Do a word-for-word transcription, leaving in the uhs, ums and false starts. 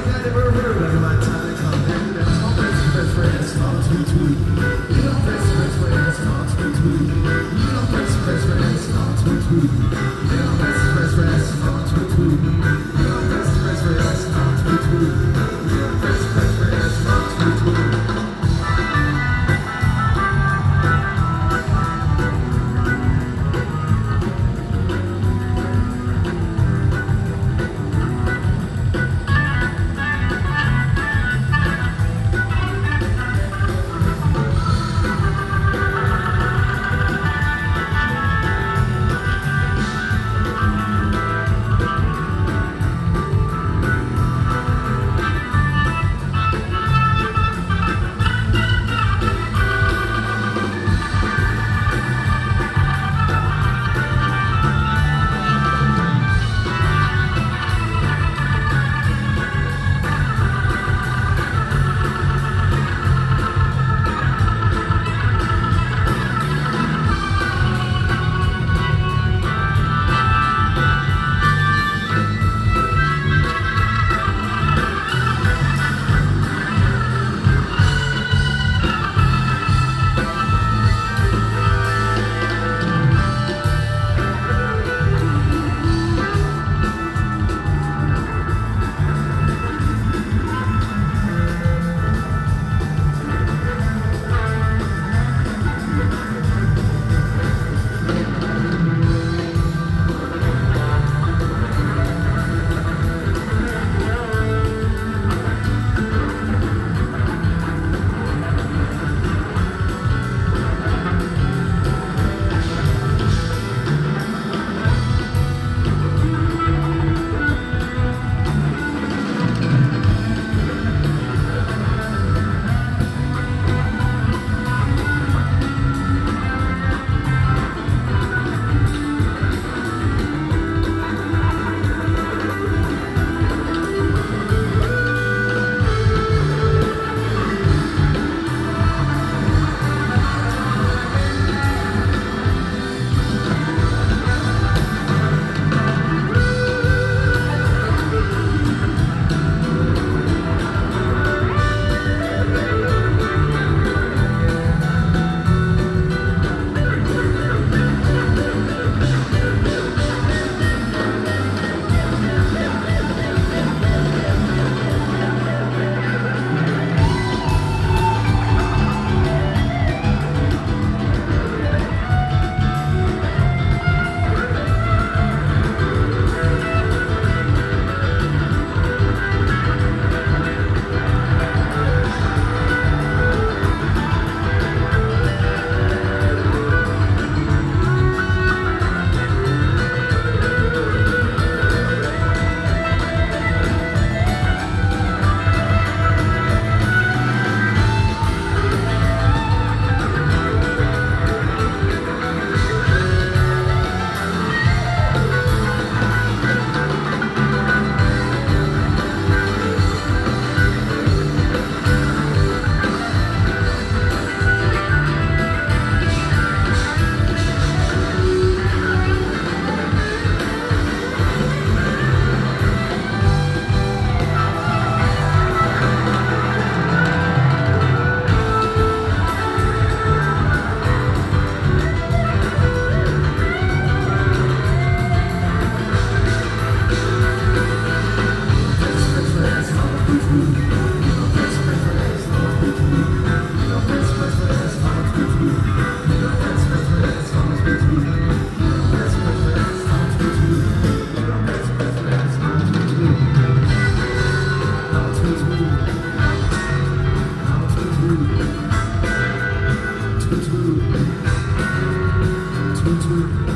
I never heard of my time coming. That's all best best friends, all tweet tweet. You know best best friends, all tweet tweet. You know best best friends, all tweet tweet. You know best best friends, all tweet tweet. You know best best friends, all tweet tweet. You know best best friends, all tweet tweet. Two, two.